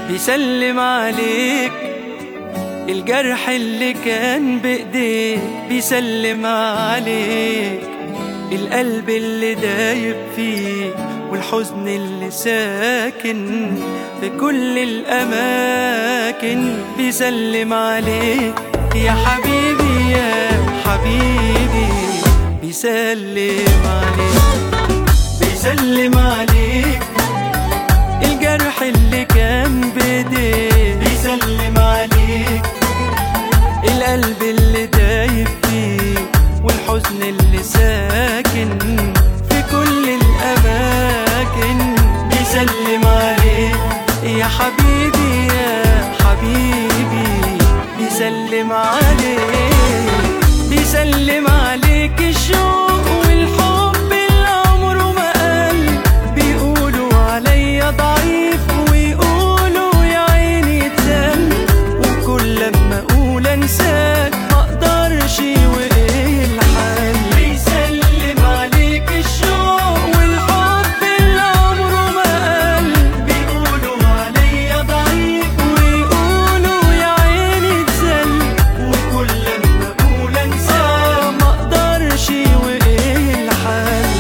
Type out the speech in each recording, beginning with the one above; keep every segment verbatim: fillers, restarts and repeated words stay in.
بيسلم عليك، الجرح اللي كان بإيديك بيسلم عليك، القلب اللي دايب فيه والحزن اللي ساكن في كل الأماكن بيسلم عليك يا حبيبي يا حبيبي. بيسلم عليك بيسلم عليك، الجرح اللي كان بإيديك بيسلم عليك، القلب اللي دايب فيه والحزن اللي ساكن في كل الأماكن بيسلم عليك يا حبيبي يا حبيبي. بيسلم عليك بيسلم عليك الشوق والحب اللي عمره ما قل، بيقولوا عليا ضعيف ويقولوا يا عيني اتزل، وكل لما اقول انساك مقدرش وايه الحل. بيسلم عليك الشوق والحب اللي عمره ما قل، بيقولوا عليا ضعيف ويقولوا يا عيني اتزل، وكل لما اقول انساك مقدرش وايه الحل.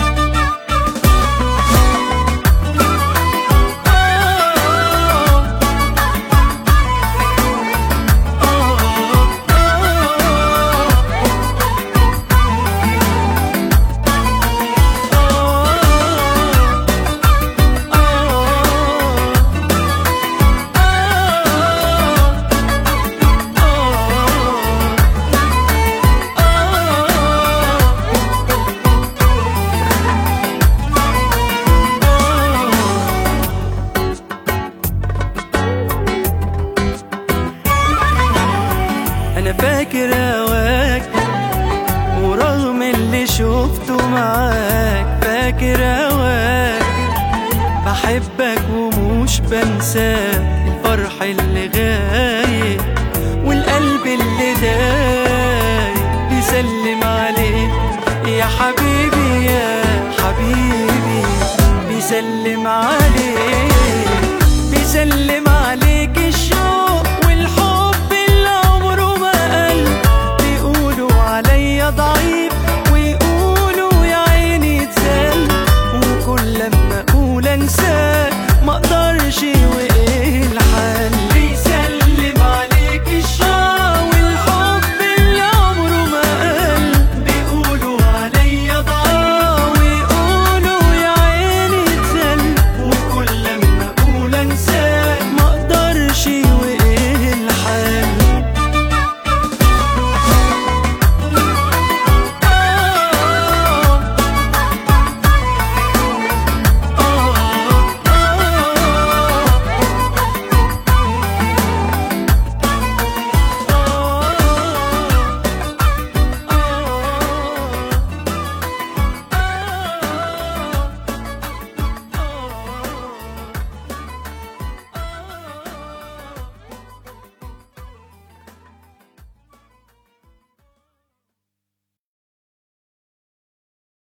أنا فاكر هواك ورغم اللي شفته معاك، فاكر هواك بحبك ومش بنساك، الفرح اللي غايب والقلب اللي دايب بيسلم عليك يا حبيبي يا حبيبي. بيسلم عليك بيسلم عليك الشوق والحب اللي عمره ما قل، بيقولوا عليا ضعيف ويقولوا يا عيني اتزل، وكل لما اقول انساك مقدرش